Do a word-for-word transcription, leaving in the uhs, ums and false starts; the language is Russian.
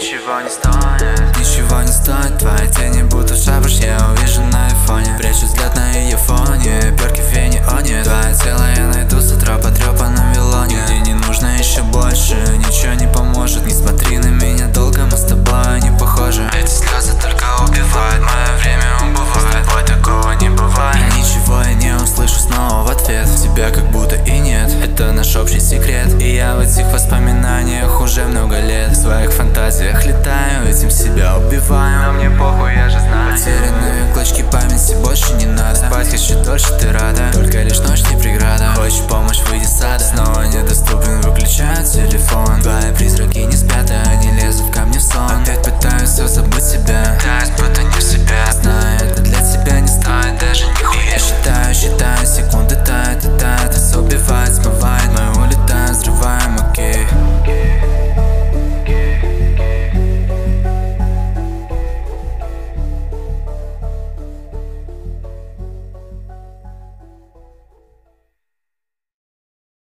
ничего не стоит. Ничего не стоит, твои тени будто шабаш, я увижу на айфоне. Прячу взгляд на ее фоне, перки в фенионе. Твое тело я найду с утра по трепанном вилоне. Где не нужно еще больше, ничего не поможет. Не смотри на меня долго, мы с тобой не похожи. Эти слезы только убивают, мое время убывает. С тобой такого не бывает. И ничего я не услышу снова в ответ. Тебя как будто и нет, это наш общий секрет. И я в этих воспоминаниях уже много лет. В своих фантазиях летаю, этим себя убиваю. Но мне похуй, я же знаю. Потерянные клочки памяти больше не надо. Спать хочу дольше, ты рада, только лишь ночь не преграда. Хочешь помощь, выйди с сада. Снова недоступен, выключаю телефон. Твои призраки не спят, и они лезут ко мне в сон. Опять пытаюсь все